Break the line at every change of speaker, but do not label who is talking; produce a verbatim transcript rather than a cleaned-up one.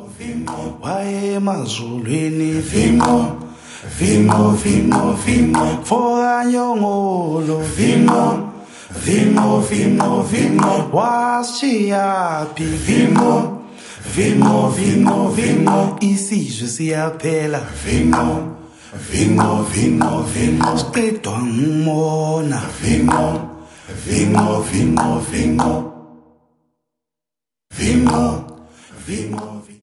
waye emazulwini vimo vimo vimo vimo foranyongolo vimo vimo vimo vimo washiyapi vimo vimo vimo vimo isizwe siyaphela vimo vimo vimo vimo siqedwa ngumona vimo vimo vimo vimo vimo vimo